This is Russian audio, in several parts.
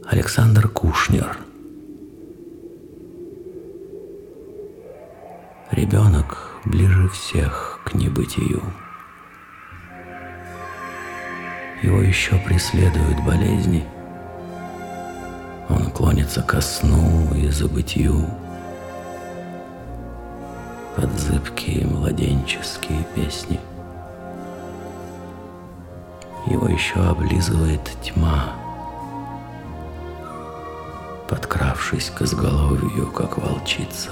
Александр Кушнер. Ребенок ближе всех к небытию. Его еще преследуют болезни. Он клонится ко сну и забытью под зыбкие младенческие песни. Его еще облизывает тьма, подкравшись к изголовью, как волчица,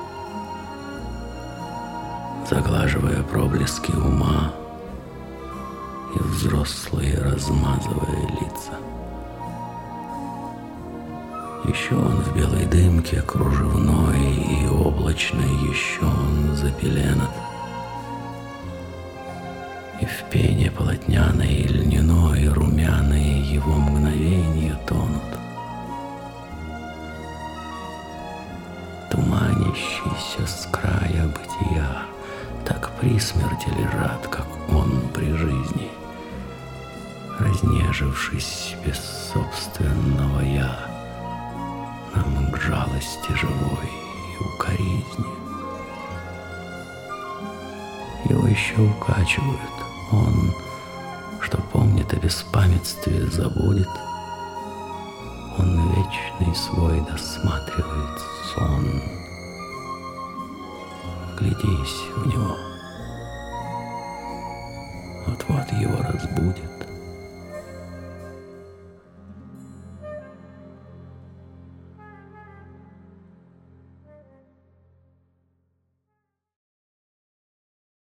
заглаживая проблески ума и взрослые размазывая лица. Еще он в белой дымке кружевной и облачной, еще он запеленат, и в пене полотняной и льняной румяные его мгновенья тонут. Туманящиеся с края бытия так при смерти лежат, как он при жизни, разнежившись без собственного «я», нам к жалости живой и укоризни. Его еще укачивают, он, что помнит о беспамятстве, забудет. Он вечный свой досматривает сон. Глядись в него, вот-вот его разбудит.